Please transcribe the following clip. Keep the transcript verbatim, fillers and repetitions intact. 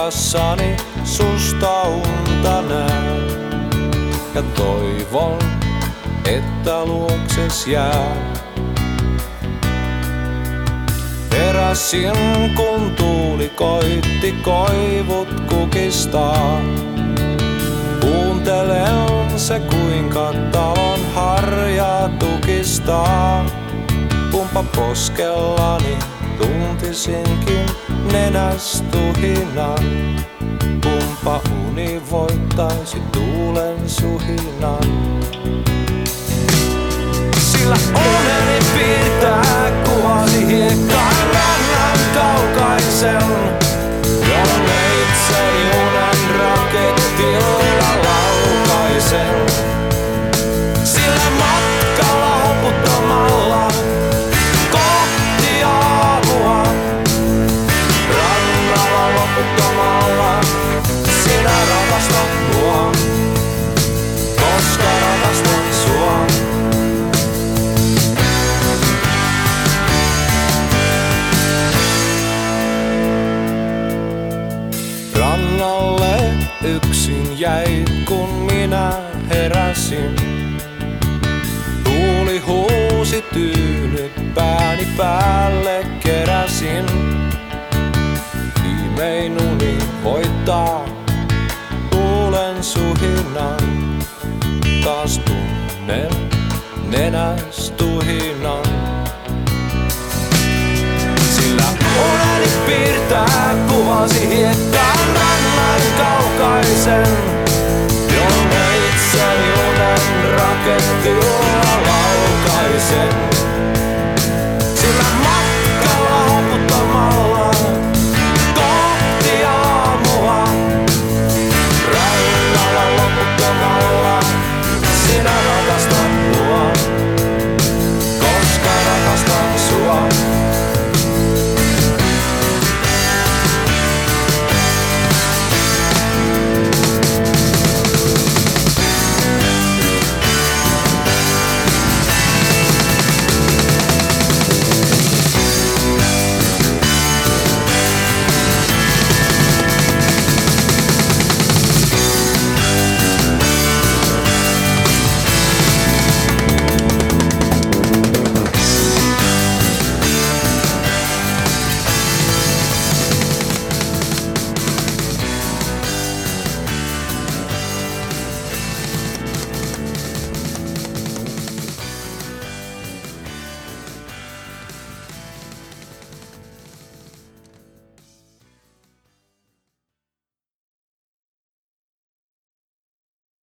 unessaani susta unta näen. Ja toivon, että luokses jää. Heräsin kun tuuli koitti koivut kukistaa. Kuuntelen se kuinka talon harja tukistaa. Kumpa poskellani tuntisinkin nenästuhinan. Kumpa uni voittaisi tuulen suhinan. Sillä uneni piirtää kuvasi hiekkaan rannan kaukaisen. Jonne itseni unen rakettilla laukaisen. Sillä matkalla hoputtamalla kohti aamua. Rannalla loputtamalla sinä rakastat mua. Koska rakastan sua. Rannalle yksin jäit kun minä heräsin. Tuuli huusi tyynyt pääni päälle keräsin. Viimein uni voittaa tuulen suhinan. Taas tunnen nenästuhinan. Sillä uneni piirtää kuvasi hiekkaan rannan kaukaisen.